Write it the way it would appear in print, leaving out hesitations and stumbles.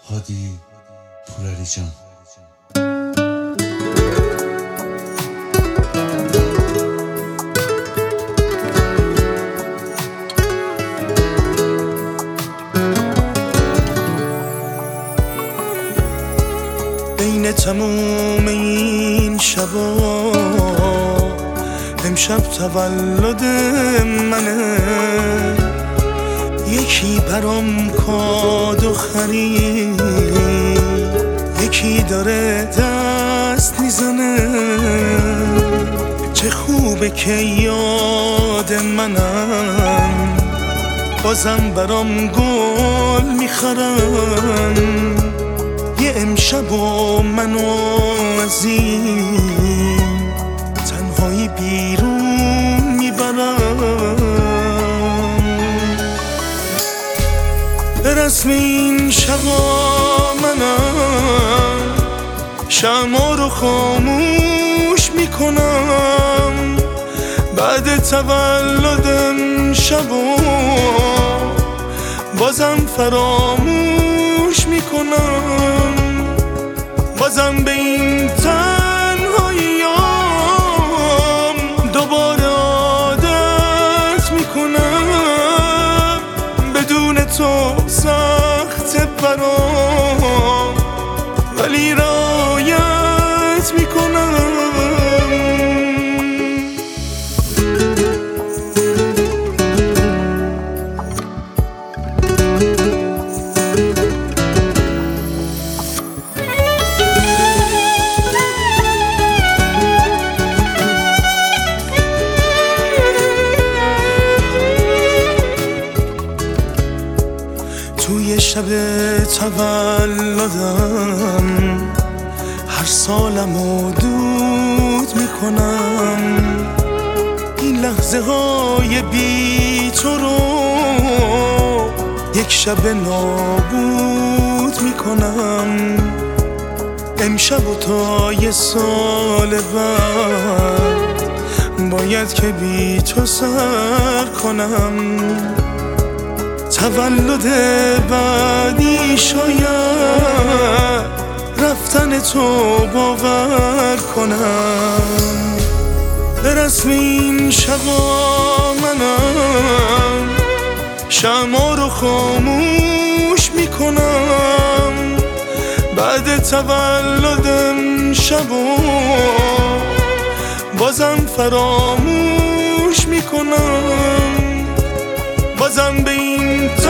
هادی پورعلی جان. بین تموم این شبا امشب تولد منه، یکی برام کادو خرید، یکی داره دست میزنه. چه خوبه که یاد منم، بازم برام گل میخرن. یه امشب و منو از این تنهایی بیرون میبرم. به رسم این شبا منم شمع رو خاموش میکنم. بعد تولدم شبا بازم فراموش میکنم. بازم به این تنهاییام دوباره عادت میکنم. بدون تو سخت برام ولی رعایت میکنم. توی شب تولدم هر سالمو دود میکنم. این لحظه های بی تو رو یک شب نابود میکنم. امشب و تا یه سال بعد باید که بی تو سر کنم. تولد بعدی شاید رفتن تو باور کنم. به رسم این شبا منم شمع رو خاموش میکنم. بعد تولدم شبا بازم فراموش میکنم. بازم به این